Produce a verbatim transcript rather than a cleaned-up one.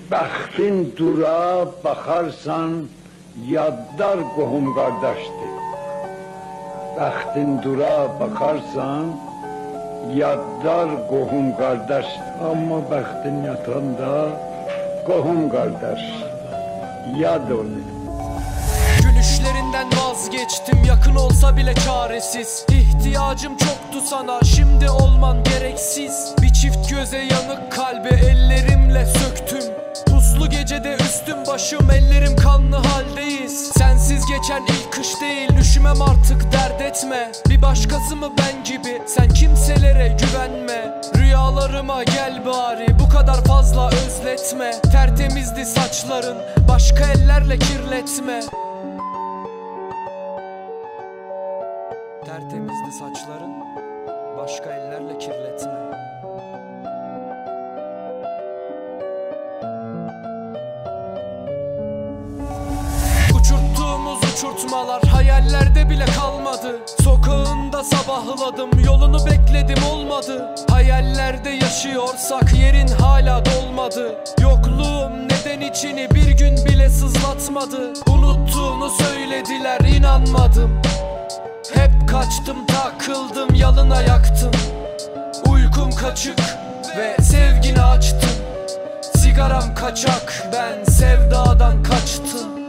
Bəxtin dura baxarsan, yaddar qohum qardaşdır. Bəxtin dura baxarsan, yaddar qohum qardaşdır. Amma bəxtin yatanda, qohum qardaş, yad onu. Gülüşlerinden vazgeçtim, yakın olsa bile çaresiz. İhtiyacım çoktu sana, şimdi olman gereksiz. Bir çift göze yanık kalbi ellerimle söktüm. Puslu gecede üstüm başım, ellerim kanlı haldeyiz. Sensiz geçen ilk kış değil, üşümem artık, dert etme. Bir başkası mı ben gibi, sen kimselere güvenme. Rüyalarıma gel bari, bu kadar fazla özletme. Tertemizdi saçların, başka ellerle kirletme. Tertemizdi saçların, başka ellerle kirletme. Uçurttuğumuz uçurtmalar hayallerde bile kalmadı. Sokağında sabahladım, yolunu bekledim olmadı. Hayallerde yaşıyorsak yerin hala dolmadı. Yokluğum neden içini bir gün bile sızlatmadı. Unuttuğunu söylediler, inanmadım. Hep kaçtım, takıldım, yalına yaktım. Uykum kaçık ve sevgini açtım. Sigaram kaçak, ben sevdadan kaçtım.